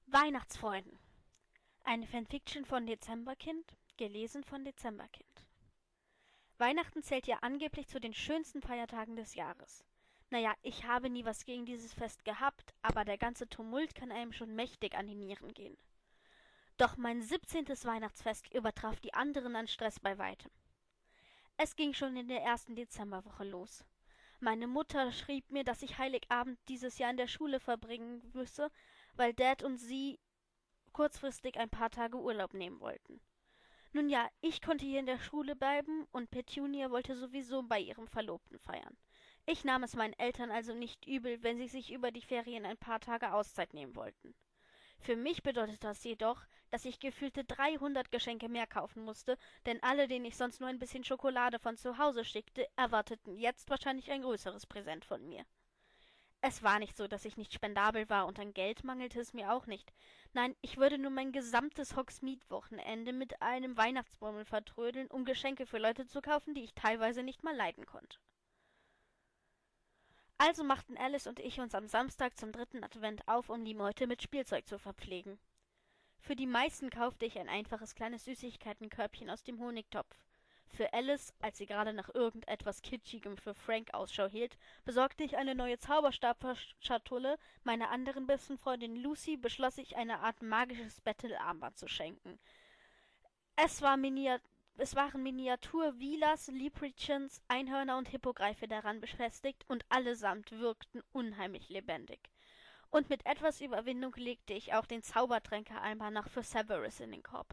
Weihnachtsfreuden. Eine Fanfiction von Dezemberkind, gelesen von Dezemberkind. Weihnachten zählt ja angeblich zu den schönsten Feiertagen des Jahres. Naja, ich habe nie was gegen dieses Fest gehabt, aber der ganze Tumult kann einem schon mächtig an die Nieren gehen. Doch mein 17. Weihnachtsfest übertraf die anderen an Stress bei weitem. Es ging schon in der ersten Dezemberwoche los. Meine Mutter schrieb mir, dass ich Heiligabend dieses Jahr in der Schule verbringen müsse, weil Dad und sie kurzfristig ein paar Tage Urlaub nehmen wollten. Nun ja, ich konnte hier in der Schule bleiben und Petunia wollte sowieso bei ihrem Verlobten feiern. Ich nahm es meinen Eltern also nicht übel, wenn sie sich über die Ferien ein paar Tage Auszeit nehmen wollten. Für mich bedeutet das jedoch, dass ich gefühlte 300 Geschenke mehr kaufen musste, denn alle, denen ich sonst nur ein bisschen Schokolade von zu Hause schickte, erwarteten jetzt wahrscheinlich ein größeres Präsent von mir. Es war nicht so, dass ich nicht spendabel war, und an Geld mangelte es mir auch nicht. Nein, ich würde nur mein gesamtes Hogsmeade-Wochenende mit einem Weihnachtsbaum vertrödeln, um Geschenke für Leute zu kaufen, die ich teilweise nicht mal leiden konnte. Also machten Alice und ich uns am Samstag zum 3. Advent auf, um die Meute mit Spielzeug zu verpflegen. Für die meisten kaufte ich ein einfaches kleines Süßigkeitenkörbchen aus dem Honigtopf. Für Alice, als sie gerade nach irgendetwas Kitschigem für Frank Ausschau hielt, besorgte ich eine neue Zauberstabschatulle, meiner anderen besten Freundin Lucy beschloss ich, eine Art magisches Battle-Armband zu schenken. Es waren Miniatur-Vilas, Leprechauns, Einhörner und Hippogreife daran befestigt, und allesamt wirkten unheimlich lebendig. Und mit etwas Überwindung legte ich auch den Zaubertränkealmanach für Severus in den Korb.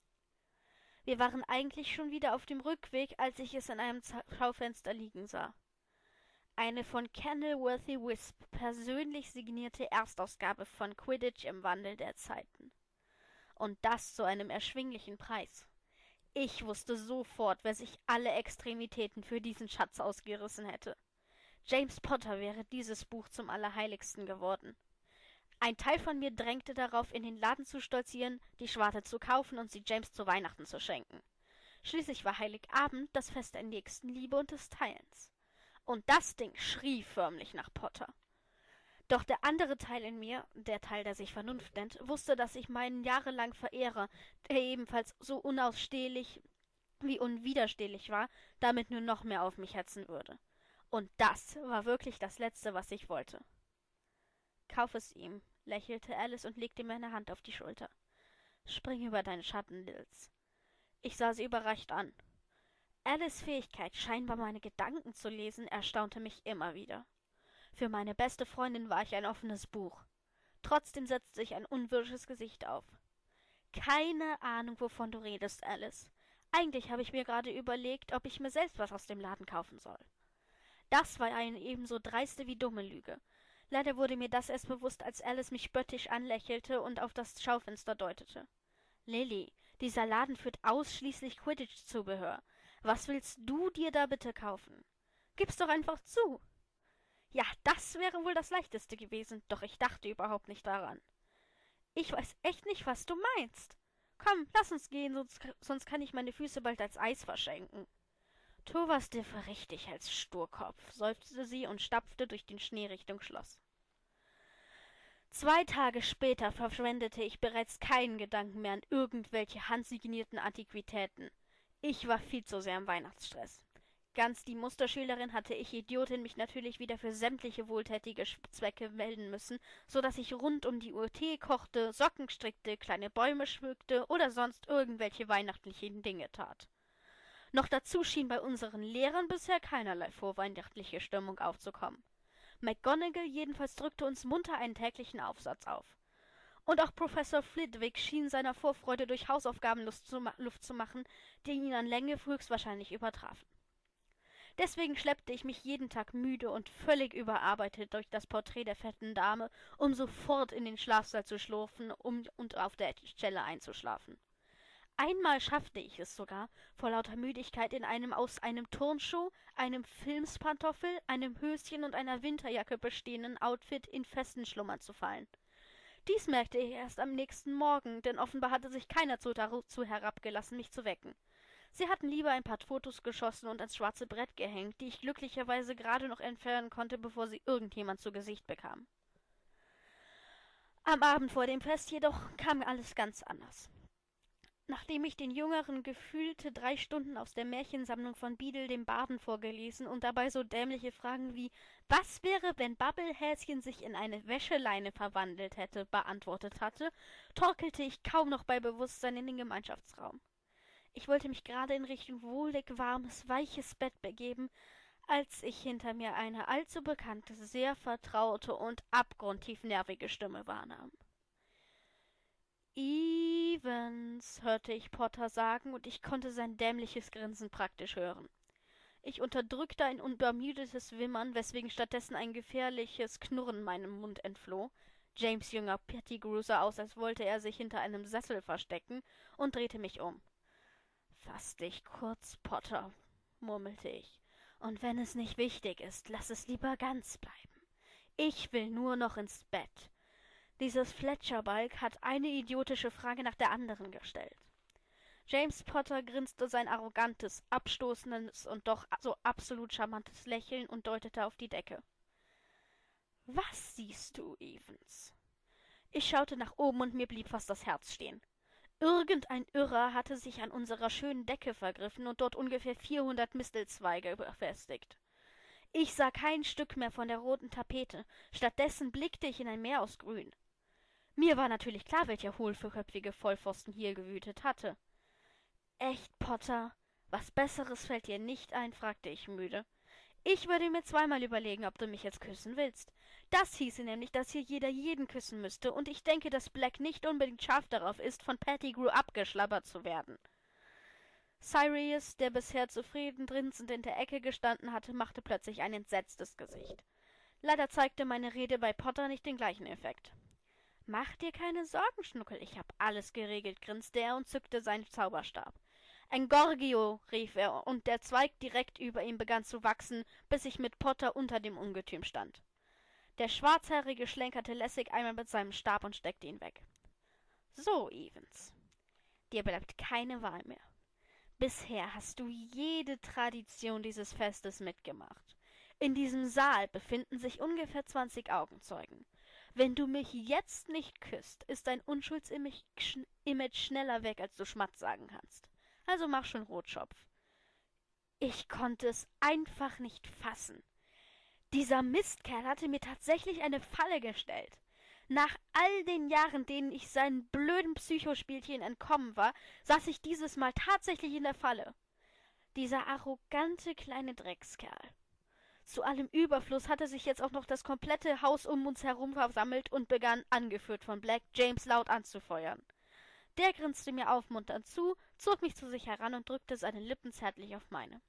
Wir waren eigentlich schon wieder auf dem Rückweg, als ich es in einem Schaufenster liegen sah. Eine von Kenilworthy Wisp persönlich signierte Erstausgabe von Quidditch im Wandel der Zeiten. Und das zu einem erschwinglichen Preis. Ich wusste sofort, wer sich alle Extremitäten für diesen Schatz ausgerissen hätte. James Potter wäre dieses Buch zum Allerheiligsten geworden. Ein Teil von mir drängte darauf, in den Laden zu stolzieren, die Schwarte zu kaufen und sie James zu Weihnachten zu schenken. Schließlich war Heiligabend das Fest der Nächstenliebe und des Teilens. Und das Ding schrie förmlich nach Potter. Doch der andere Teil in mir, der Teil, der sich Vernunft nennt, wusste, dass ich meinen jahrelang Verehrer, der ebenfalls so unausstehlich wie unwiderstehlich war, damit nur noch mehr auf mich hetzen würde. Und das war wirklich das Letzte, was ich wollte. »Kauf es ihm«, lächelte Alice und legte mir eine Hand auf die Schulter. »Spring über deinen Schatten, Lils.« Ich sah sie überrascht an. Alice' Fähigkeit, scheinbar meine Gedanken zu lesen, erstaunte mich immer wieder. Für meine beste Freundin war ich ein offenes Buch. Trotzdem setzte ich ein unwirsches Gesicht auf. »Keine Ahnung, wovon du redest, Alice. Eigentlich habe ich mir gerade überlegt, ob ich mir selbst was aus dem Laden kaufen soll.« Das war eine ebenso dreiste wie dumme Lüge. Leider wurde mir das erst bewusst, als Alice mich spöttisch anlächelte und auf das Schaufenster deutete. »Lily, dieser Laden führt ausschließlich Quidditch-Zubehör. Was willst du dir da bitte kaufen? Gib's doch einfach zu!« Ja, das wäre wohl das Leichteste gewesen, doch ich dachte überhaupt nicht daran. »Ich weiß echt nicht, was du meinst. Komm, lass uns gehen, sonst kann ich meine Füße bald als Eis verschenken.« »Tu was dir für richtig als Sturkopf«, seufzte sie und stapfte durch den Schnee Richtung Schloss. 2 Tage später verschwendete ich bereits keinen Gedanken mehr an irgendwelche handsignierten Antiquitäten. Ich war viel zu sehr im Weihnachtsstress. Ganz die Musterschülerin hatte ich Idiotin mich natürlich wieder für sämtliche wohltätige Zwecke melden müssen, so dass ich rund um die Uhr Tee kochte, Socken strickte, kleine Bäume schmückte oder sonst irgendwelche weihnachtlichen Dinge tat. Noch dazu schien bei unseren Lehrern bisher keinerlei vorweihnachtliche Stimmung aufzukommen. McGonagall jedenfalls drückte uns munter einen täglichen Aufsatz auf. Und auch Professor Flitwick schien seiner Vorfreude durch Hausaufgaben Luft zu machen, die ihn an Länge höchstwahrscheinlich übertrafen. Deswegen schleppte ich mich jeden Tag müde und völlig überarbeitet durch das Porträt der fetten Dame, um sofort in den Schlafsaal zu schlurfen und auf der Stelle einzuschlafen. Einmal schaffte ich es sogar, vor lauter Müdigkeit aus einem Turnschuh, einem Filzpantoffel, einem Höschen und einer Winterjacke bestehenden Outfit in festen Schlummer zu fallen. Dies merkte ich erst am nächsten Morgen, denn offenbar hatte sich keiner dazu herabgelassen, mich zu wecken. Sie hatten lieber ein paar Fotos geschossen und ans schwarze Brett gehängt, die ich glücklicherweise gerade noch entfernen konnte, bevor sie irgendjemand zu Gesicht bekam. Am Abend vor dem Fest jedoch kam alles ganz anders. Nachdem ich den Jüngeren gefühlte 3 Stunden aus der Märchensammlung von Beadle dem Barden vorgelesen und dabei so dämliche Fragen wie »Was wäre, wenn Babbelhäschen sich in eine Wäscheleine verwandelt hätte?« beantwortet hatte, torkelte ich kaum noch bei Bewusstsein in den Gemeinschaftsraum. Ich wollte mich gerade in Richtung wohlig warmes, weiches Bett begeben, als ich hinter mir eine allzu bekannte, sehr vertraute und abgrundtief nervige Stimme wahrnahm. »Evans«, hörte ich Potter sagen, und ich konnte sein dämliches Grinsen praktisch hören. Ich unterdrückte ein unbermüdetes Wimmern, weswegen stattdessen ein gefährliches Knurren meinem Mund entfloh. James Jünger Pettigrew sah aus, als wollte er sich hinter einem Sessel verstecken, und drehte mich um. »Fass dich kurz, Potter«, murmelte ich. »Und wenn es nicht wichtig ist, lass es lieber ganz bleiben. Ich will nur noch ins Bett.« Dieses Fletcherbalg hat eine idiotische Frage nach der anderen gestellt. James Potter grinste sein arrogantes, abstoßendes und doch so absolut charmantes Lächeln und deutete auf die Decke. »Was siehst du, Evans?« Ich schaute nach oben und mir blieb fast das Herz stehen. Irgendein Irrer hatte sich an unserer schönen Decke vergriffen und dort ungefähr 400 Mistelzweige befestigt. Ich sah kein Stück mehr von der roten Tapete, stattdessen blickte ich in ein Meer aus Grün. Mir war natürlich klar, welcher hohlköpfige Vollpfosten hier gewütet hatte. »Echt, Potter? Was Besseres fällt dir nicht ein?« fragte ich müde. »Ich würde mir zweimal überlegen, ob du mich jetzt küssen willst. Das hieße nämlich, dass hier jeder jeden küssen müsste, und ich denke, dass Black nicht unbedingt scharf darauf ist, von Pettigrew abgeschlabbert zu werden.« Sirius, der bisher zufrieden grinsend in der Ecke gestanden hatte, machte plötzlich ein entsetztes Gesicht. Leider zeigte meine Rede bei Potter nicht den gleichen Effekt. »Mach dir keine Sorgen, Schnuckel, ich hab alles geregelt«, grinste er und zückte seinen Zauberstab. »Engorgio«, rief er, und der Zweig direkt über ihm begann zu wachsen, bis ich mit Potter unter dem Ungetüm stand. Der Schwarzhaarige schlenkerte lässig einmal mit seinem Stab und steckte ihn weg. »So, Evans, dir bleibt keine Wahl mehr. Bisher hast du jede Tradition dieses Festes mitgemacht. In diesem Saal befinden sich ungefähr 20 Augenzeugen. Wenn du mich jetzt nicht küsst, ist dein Unschuldsimage schneller weg, als du Schmatz sagen kannst. Also mach schon Rotschopf.« Ich konnte es einfach nicht fassen. Dieser Mistkerl hatte mir tatsächlich eine Falle gestellt. Nach all den Jahren, denen ich seinen blöden Psychospielchen entkommen war, saß ich dieses Mal tatsächlich in der Falle. Dieser arrogante kleine Dreckskerl. Zu allem Überfluss hatte sich jetzt auch noch das komplette Haus um uns herum versammelt und begann, angeführt von Black, James laut anzufeuern. Der grinste mir aufmunternd zu, zog mich zu sich heran und drückte seine Lippen zärtlich auf meine.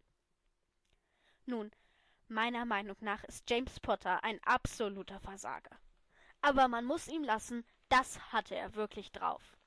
Nun, meiner Meinung nach ist James Potter ein absoluter Versager. Aber man muss ihm lassen, das hatte er wirklich drauf.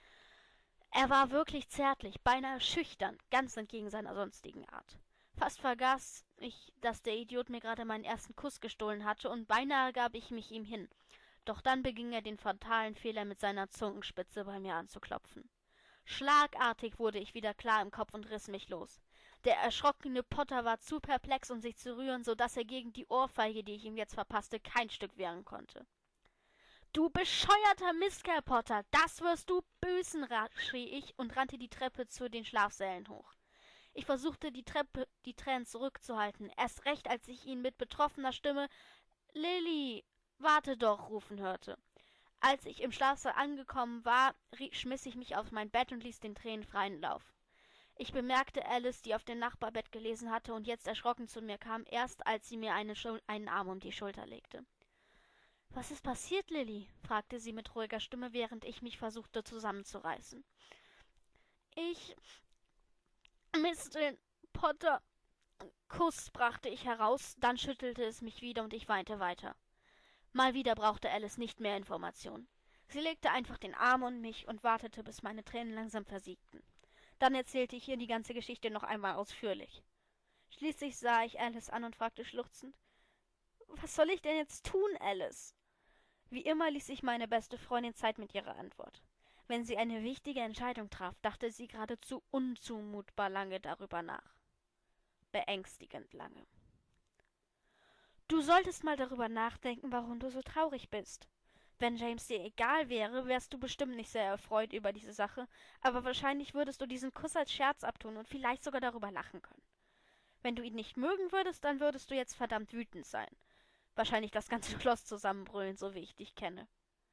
Er war wirklich zärtlich, beinahe schüchtern, ganz entgegen seiner sonstigen Art. Fast vergaß ich, dass der Idiot mir gerade meinen ersten Kuss gestohlen hatte, und beinahe gab ich mich ihm hin. Doch dann beging er den fatalen Fehler, mit seiner Zungenspitze bei mir anzuklopfen. Schlagartig wurde ich wieder klar im Kopf und riss mich los. Der erschrockene Potter war zu perplex, um sich zu rühren, so dass er gegen die Ohrfeige, die ich ihm jetzt verpasste, kein Stück wehren konnte. »Du bescheuerter Mistkerl, Potter, das wirst du büßen«, schrie ich und rannte die Treppe zu den Schlafsälen hoch. Ich versuchte, die Tränen zurückzuhalten, erst recht, als ich ihn mit betroffener Stimme »Lilly, warte doch«, rufen hörte. Als ich im Schlafsaal angekommen war, schmiss ich mich auf mein Bett und ließ den Tränen freien Lauf. Ich bemerkte Alice, die auf dem Nachbarbett gelesen hatte und jetzt erschrocken zu mir kam, erst als sie mir einen Arm um die Schulter legte. »Was ist passiert, Lilly?« fragte sie mit ruhiger Stimme, während ich mich versuchte zusammenzureißen. »Ich Mist, den Potter-Kuss«, brachte ich heraus, dann schüttelte es mich wieder und ich weinte weiter. Mal wieder brauchte Alice nicht mehr Informationen. Sie legte einfach den Arm um mich und wartete, bis meine Tränen langsam versiegten. Dann erzählte ich ihr die ganze Geschichte noch einmal ausführlich. Schließlich sah ich Alice an und fragte schluchzend, »Was soll ich denn jetzt tun, Alice?« Wie immer ließ sich meine beste Freundin Zeit mit ihrer Antwort. Wenn sie eine wichtige Entscheidung traf, dachte sie geradezu unzumutbar lange darüber nach. Beängstigend lange. »Du solltest mal darüber nachdenken, warum du so traurig bist. Wenn James dir egal wäre, wärst du bestimmt nicht sehr erfreut über diese Sache, aber wahrscheinlich würdest du diesen Kuss als Scherz abtun und vielleicht sogar darüber lachen können. Wenn du ihn nicht mögen würdest, dann würdest du jetzt verdammt wütend sein. Wahrscheinlich das ganze Schloss zusammenbrüllen, so wie ich dich kenne.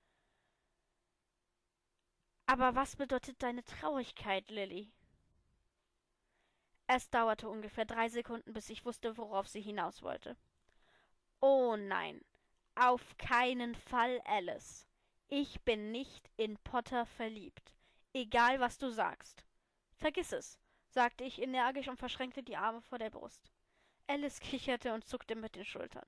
Aber was bedeutet deine Traurigkeit, Lily? Es dauerte ungefähr 3 Sekunden, bis ich wusste, worauf sie hinaus wollte. Oh nein, auf keinen Fall, Alice. Ich bin nicht in Potter verliebt. Egal, was du sagst. Vergiss es, sagte ich energisch und verschränkte die Arme vor der Brust. Alice kicherte und zuckte mit den Schultern.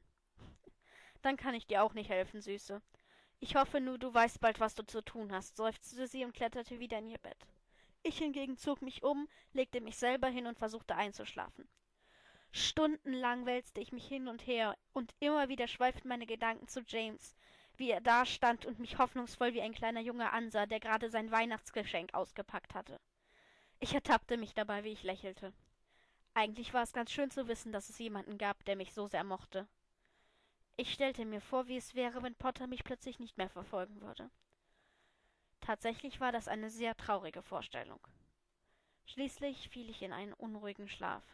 Dann kann ich dir auch nicht helfen, Süße. Ich hoffe nur, du weißt bald, was du zu tun hast, seufzte sie und kletterte wieder in ihr Bett. Ich hingegen zog mich um, legte mich selber hin und versuchte einzuschlafen. Stundenlang wälzte ich mich hin und her, und immer wieder schweiften meine Gedanken zu James, wie er dastand und mich hoffnungsvoll wie ein kleiner Junge ansah, der gerade sein Weihnachtsgeschenk ausgepackt hatte. Ich ertappte mich dabei, wie ich lächelte. Eigentlich war es ganz schön zu wissen, dass es jemanden gab, der mich so sehr mochte. Ich stellte mir vor, wie es wäre, wenn Potter mich plötzlich nicht mehr verfolgen würde. Tatsächlich war das eine sehr traurige Vorstellung. Schließlich fiel ich in einen unruhigen Schlaf.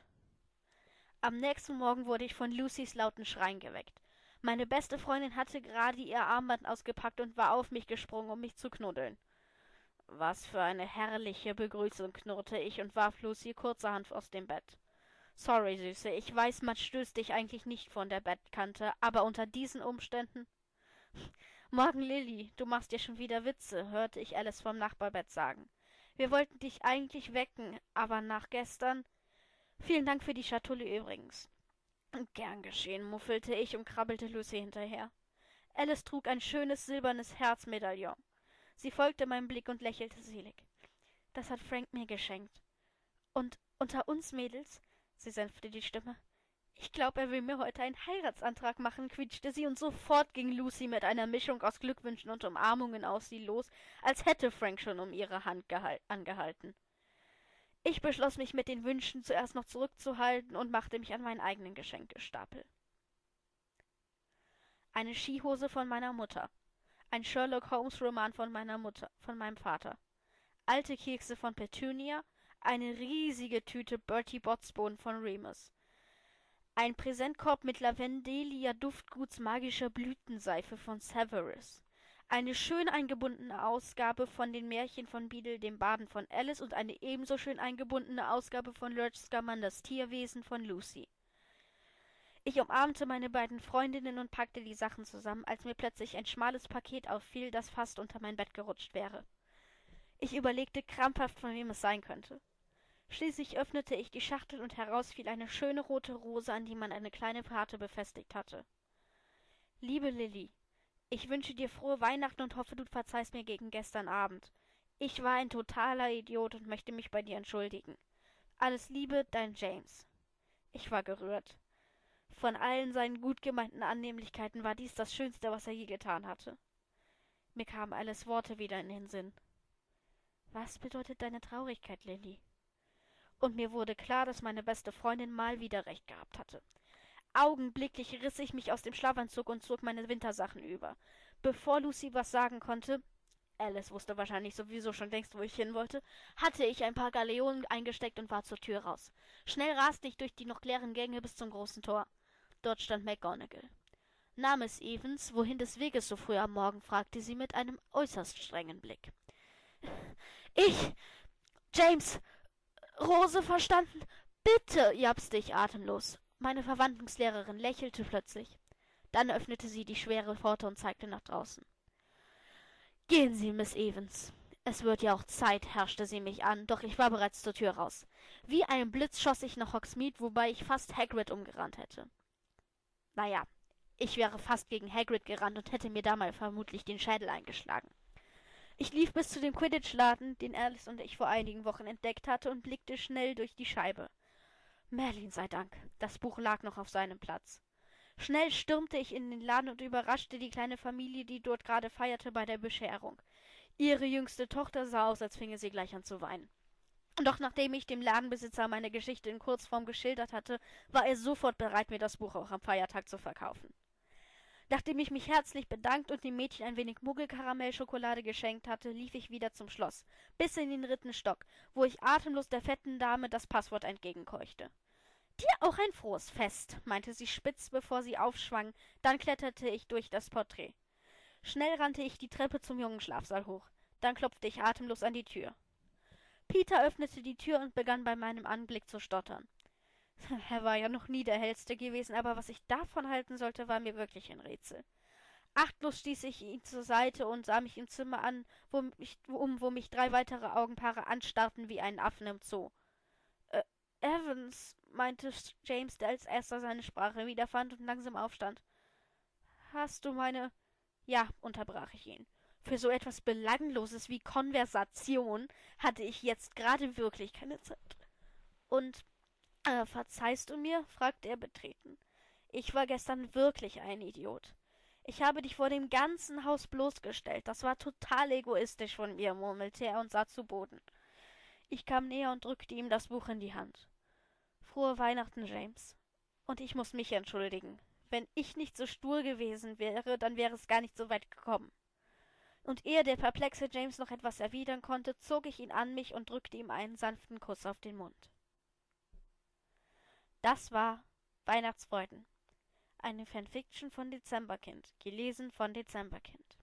Am nächsten Morgen wurde ich von Lucys lauten Schreien geweckt. Meine beste Freundin hatte gerade ihr Armband ausgepackt und war auf mich gesprungen, um mich zu knuddeln. Was für eine herrliche Begrüßung, knurrte ich und warf Lucy kurzerhand aus dem Bett. Sorry, Süße, ich weiß, man stößt dich eigentlich nicht von der Bettkante, aber unter diesen Umständen... Morgen, Lilly, du machst dir schon wieder Witze, hörte ich Alice vom Nachbarbett sagen. Wir wollten dich eigentlich wecken, aber nach gestern... Vielen Dank für die Schatulle übrigens. Gern geschehen, muffelte ich und krabbelte Lucy hinterher. Alice trug ein schönes silbernes Herzmedaillon. Sie folgte meinem Blick und lächelte selig. Das hat Frank mir geschenkt. Und unter uns Mädels, sie senfte die Stimme, ich glaube, er will mir heute einen Heiratsantrag machen, quietschte sie, und sofort ging Lucy mit einer Mischung aus Glückwünschen und Umarmungen auf sie los, als hätte Frank schon um ihre Hand angehalten. Ich beschloss, mich mit den Wünschen zuerst noch zurückzuhalten und machte mich an meinen eigenen Geschenkestapel. Eine Skihose von meiner Mutter. Ein Sherlock-Holmes-Roman von meinem Vater. Alte Kekse von Petunia. Eine riesige Tüte Bertie Bott's-Bohnen von Remus. Ein Präsentkorb mit Lavendelia Duftguts magischer Blütenseife von Severus. Eine schön eingebundene Ausgabe von den Märchen von Beadle dem Baden von Alice und eine ebenso schön eingebundene Ausgabe von Lurch Scamander Tierwesen von Lucy. Ich umarmte meine beiden Freundinnen und packte die Sachen zusammen, als mir plötzlich ein schmales Paket auffiel, das fast unter mein Bett gerutscht wäre. Ich überlegte krampfhaft, von wem es sein könnte. Schließlich öffnete ich die Schachtel und heraus fiel eine schöne rote Rose, an die man eine kleine Karte befestigt hatte. Liebe Lilly, ich wünsche dir frohe Weihnachten und hoffe, du verzeihst mir gegen gestern Abend. Ich war ein totaler Idiot und möchte mich bei dir entschuldigen. Alles Liebe, dein James. Ich war gerührt. Von allen seinen gut gemeinten Annehmlichkeiten war dies das Schönste, was er je getan hatte. Mir kamen Alice Worte wieder in den Sinn. Was bedeutet deine Traurigkeit, Lilly? Und mir wurde klar, dass meine beste Freundin mal wieder recht gehabt hatte. Augenblicklich riss ich mich aus dem Schlafanzug und zog meine Wintersachen über. Bevor Lucy was sagen konnte, Alice wusste wahrscheinlich sowieso schon längst, wo ich hin wollte, hatte ich ein paar Galeonen eingesteckt und war zur Tür raus. Schnell raste ich durch die noch leeren Gänge bis zum großen Tor. Dort stand McGonagall. Na, Miss Evans, wohin des Weges so früh am Morgen? Fragte sie mit einem äußerst strengen Blick. Ich, James, Rose verstanden? Bitte, japste ich atemlos. Meine Verwandlungslehrerin lächelte plötzlich. Dann öffnete sie die schwere Pforte und zeigte nach draußen. Gehen Sie, Miss Evans. Es wird ja auch Zeit, herrschte sie mich an, doch ich war bereits zur Tür raus. Wie ein Blitz schoss ich nach Hogsmeade, wobei ich fast Hagrid umgerannt hätte. Naja, ich wäre fast gegen Hagrid gerannt und hätte mir damals vermutlich den Schädel eingeschlagen. Ich lief bis zu dem Quidditch-Laden, den Alice und ich vor einigen Wochen entdeckt hatte, und blickte schnell durch die Scheibe. Merlin sei Dank, das Buch lag noch auf seinem Platz. Schnell stürmte ich in den Laden und überraschte die kleine Familie, die dort gerade feierte, bei der Bescherung. Ihre jüngste Tochter sah aus, als finge sie gleich an zu weinen. Doch nachdem ich dem Ladenbesitzer meine Geschichte in Kurzform geschildert hatte, war er sofort bereit, mir das Buch auch am Feiertag zu verkaufen. Nachdem ich mich herzlich bedankt und dem Mädchen ein wenig Muggelkaramellschokolade geschenkt hatte, lief ich wieder zum Schloss, bis in den 3. Stock, wo ich atemlos der fetten Dame das Passwort entgegenkeuchte. »Dir auch ein frohes Fest«, meinte sie spitz, bevor sie aufschwang, dann kletterte ich durch das Porträt. Schnell rannte ich die Treppe zum Jungenschlafsaal hoch, dann klopfte ich atemlos an die Tür. Peter öffnete die Tür und begann bei meinem Anblick zu stottern. Er war ja noch nie der Hellste gewesen, aber was ich davon halten sollte, war mir wirklich ein Rätsel. Achtlos stieß ich ihn zur Seite und sah mich im Zimmer an, wo mich 3 weitere Augenpaare anstarrten wie einen Affen im Zoo. Evans«, meinte James, der als erster seine Sprache wiederfand und langsam aufstand. »Hast du meine...« »Ja«, unterbrach ich ihn. Für so etwas Belangloses wie Konversation hatte ich jetzt gerade wirklich keine Zeit. »Und, verzeihst du mir?«, fragte er betreten. »Ich war gestern wirklich ein Idiot. Ich habe dich vor dem ganzen Haus bloßgestellt. Das war total egoistisch von mir«, murmelte er und sah zu Boden. Ich kam näher und drückte ihm das Buch in die Hand. »Frohe Weihnachten, James. Und ich muss mich entschuldigen. Wenn ich nicht so stur gewesen wäre, dann wäre es gar nicht so weit gekommen.« Und ehe der perplexe James noch etwas erwidern konnte, zog ich ihn an mich und drückte ihm einen sanften Kuss auf den Mund. Das war Weihnachtsfreuden. Eine Fanfiction von Dezemberkind, gelesen von Dezemberkind.